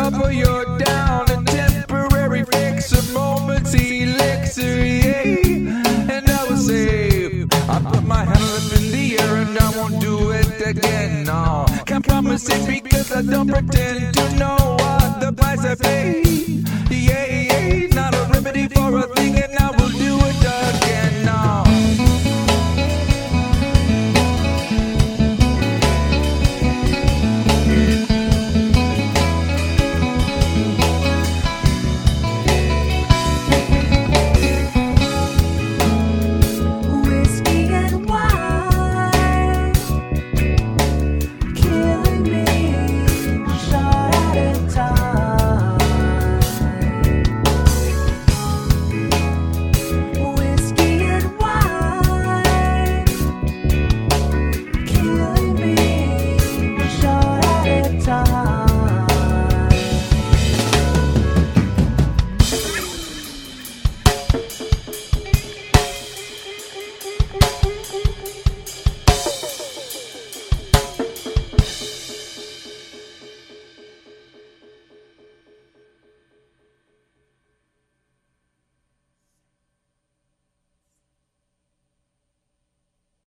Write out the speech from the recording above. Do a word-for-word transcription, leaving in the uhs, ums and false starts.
up or you're down. A temporary fix, a moment's elixir, yeah. And I will say, I put my hand up in the air and I won't do it again, no. Can't promise it because I don't pretend to know what the price I pay.